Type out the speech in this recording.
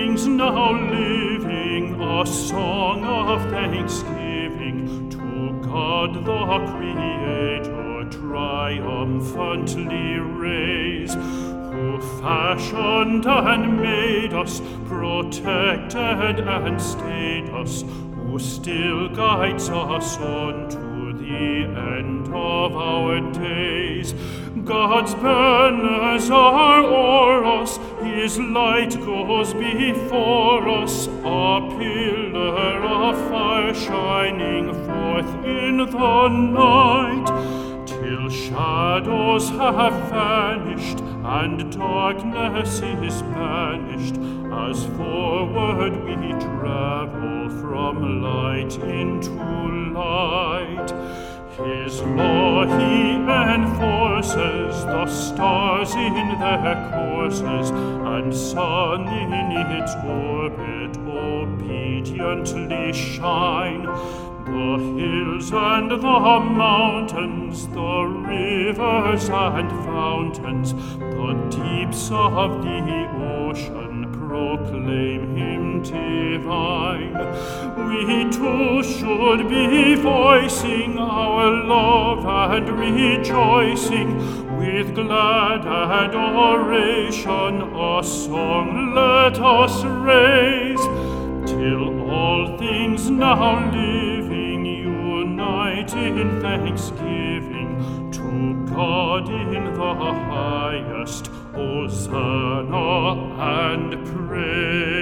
things now living, a song of thanksgiving to God the Creator, triumphantly raise, who fashioned and made us, protected and stayed us, who still guides us on to the end of our days. God's banners are o'er us, His light goes before us, a pillar of fire shining forth in the night, till shadows have vanished and darkness is banished, as forward we travel from light into light. His law He enforces, the stars in their courses, and sun in its orbit obediently shine. The hills and the mountains, the rivers and fountains, the deeps of the ocean proclaim Him divine. We too should be voicing our love and rejoicing, with glad adoration a song let us raise, till all things now living unite in thanksgiving to God in the highest. Hosanna and praise.